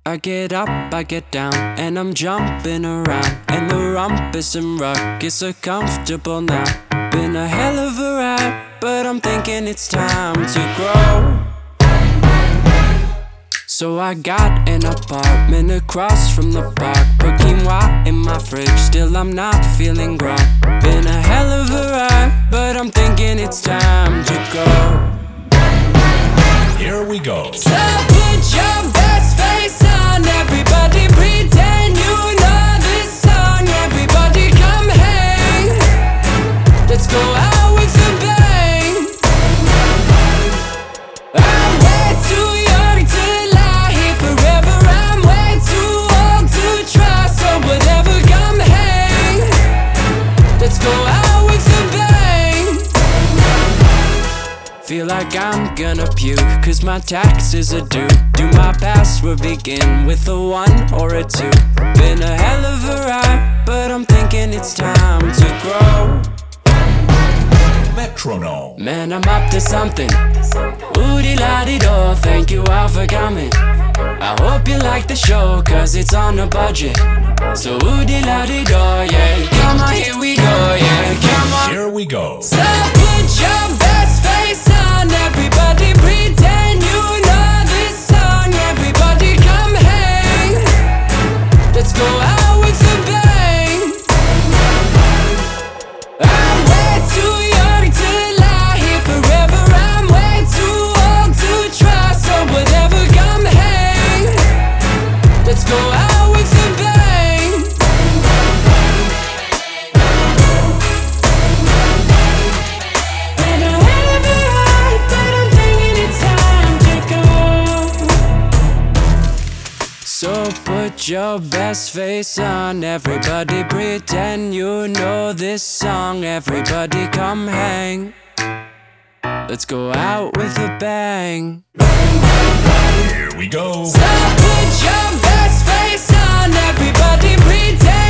I get up, I get down, and I'm jumping around. And the rumpus and ruckus are comfortable now. Been a hell of a ride, but I'm thinking it's time to grow. So I got an apartment across from the park. Put quinoa in my fridge, still I'm not feeling grown. Been a hell of a ride, but I'm thinking it's time to go. Here we go. So put your best face on, everybody pretend you know this song. Everybody come hang, let's go out with a bang. I'm way too young to lie here forever. I'm way too old to try, so whatever, come hang, let's go out with a bang. Feel like I'm gonna puke, cause my taxes are due. Do my password begin with a 1 or a 2? Been a hell of a ride, but I'm thinking it's time to grow. Metronome. Man, I'm up to something. Oodie-la-dee-do, thank you all for coming. I hope you like the show, cause it's on a budget. So oodie-la-dee-do, yeah. Come on, here we go, yeah. Come on. Here we go. So put your best face on, everybody pretend you know this song. Everybody come hang, let's go out with a bang. I'm way too young to lie here forever. I'm way too old to try, so whatever, come hang, let's go out with a bang. And a hell of a ride, but I'm thinking it's time to go. So put your best face on, everybody pretend you know this song. Everybody come hang, let's go out with a bang. Here we go. So put your best face on, everybody pretend